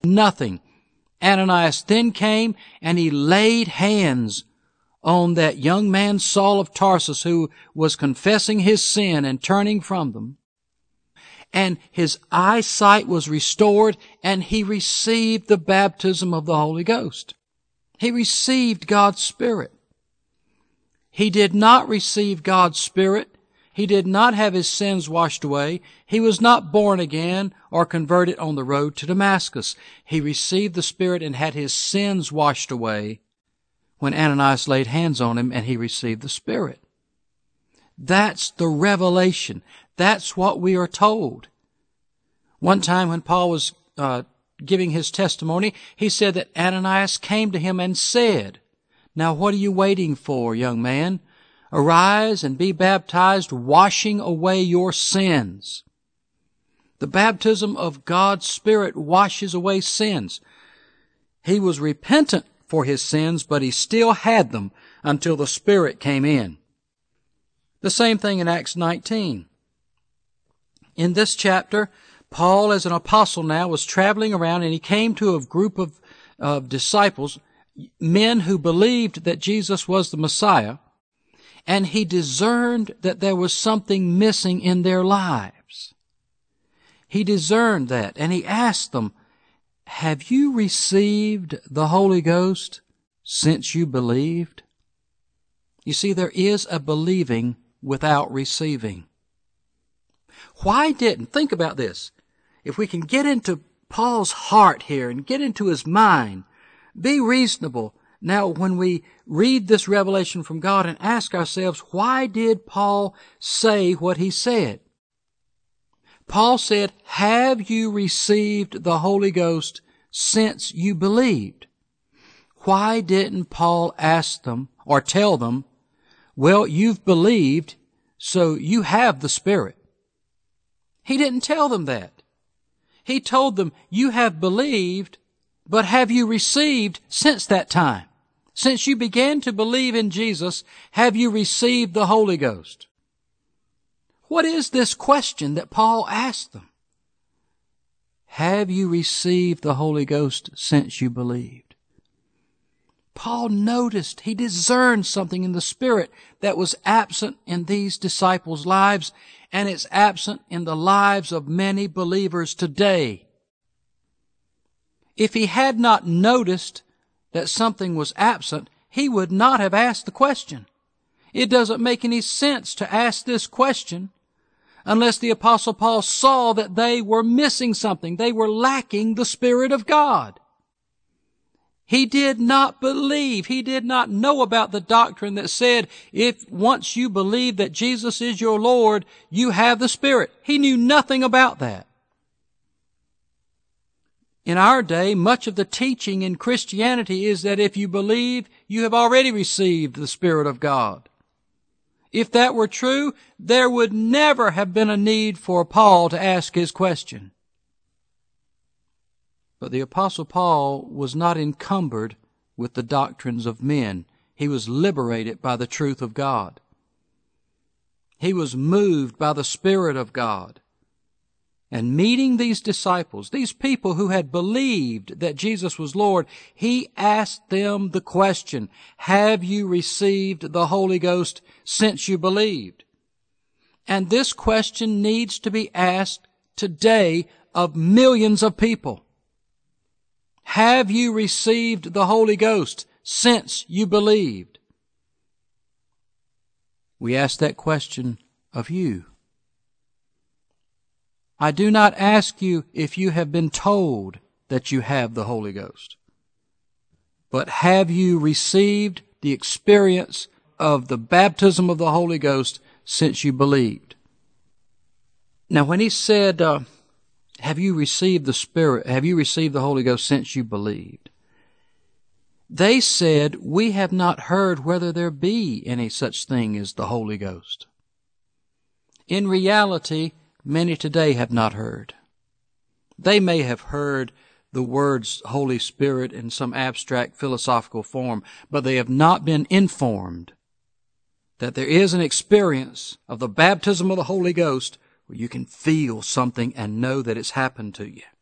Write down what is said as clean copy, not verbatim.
nothing. Ananias then came and he laid hands on that young man Saul of Tarsus, who was confessing his sin and turning from them. And his eyesight was restored, and he received the baptism of the Holy Ghost. He received God's Spirit. He did not receive God's Spirit. He did not have his sins washed away. He was not born again or converted on the road to Damascus. He received the Spirit and had his sins washed away when Ananias laid hands on him and he received the Spirit. That's the revelation. That's what we are told. One time when Paul was giving his testimony, he said that Ananias came to him and said, "Now what are you waiting for, young man? Arise and be baptized, washing away your sins." The baptism of God's Spirit washes away sins. He was repentant for his sins, but he still had them until the Spirit came in. The same thing in Acts 19. In this chapter, Paul, as an apostle now, was traveling around, and he came to a group of disciples, men who believed that Jesus was the Messiah, and he discerned that there was something missing in their lives. He discerned that, and he asked them, "Have you received the Holy Ghost since you believed?" You see, there is a believing without receiving. Think about this. If we can get into Paul's heart here and get into his mind, be reasonable. Now, when we read this revelation from God and ask ourselves, why did Paul say what he said? Paul said, "Have you received the Holy Ghost since you believed?" Why didn't Paul ask them or tell them, "Well, you've believed, so you have the Spirit"? He didn't tell them that. He told them, "You have believed, but have you received since that time? Since you began to believe in Jesus, have you received the Holy Ghost?" What is this question that Paul asked them? Have you received the Holy Ghost since you believed? Paul noticed, he discerned something in the Spirit that was absent in these disciples' lives, and it's absent in the lives of many believers today. If he had not noticed that something was absent, he would not have asked the question. It doesn't make any sense to ask this question unless the Apostle Paul saw that they were missing something. They were lacking the Spirit of God. He did not believe. He did not know about the doctrine that said, if once you believe that Jesus is your Lord, you have the Spirit. He knew nothing about that. In our day, much of the teaching in Christianity is that if you believe, you have already received the Spirit of God. If that were true, there would never have been a need for Paul to ask his question. But the Apostle Paul was not encumbered with the doctrines of men. He was liberated by the truth of God. He was moved by the Spirit of God. And meeting these disciples, these people who had believed that Jesus was Lord, he asked them the question, have you received the Holy Ghost since you believed? And this question needs to be asked today of millions of people. Have you received the Holy Ghost since you believed? We ask that question of you. I do not ask you if you have been told that you have the Holy Ghost, but have you received the experience of the baptism of the Holy Ghost since you believed? Now, when he said, have you received the Spirit, have you received the Holy Ghost since you believed? They said, we have not heard whether there be any such thing as the Holy Ghost. In reality, many today have not heard. They may have heard the words Holy Spirit in some abstract philosophical form, but they have not been informed that there is an experience of the baptism of the Holy Ghost where you can feel something and know that it's happened to you.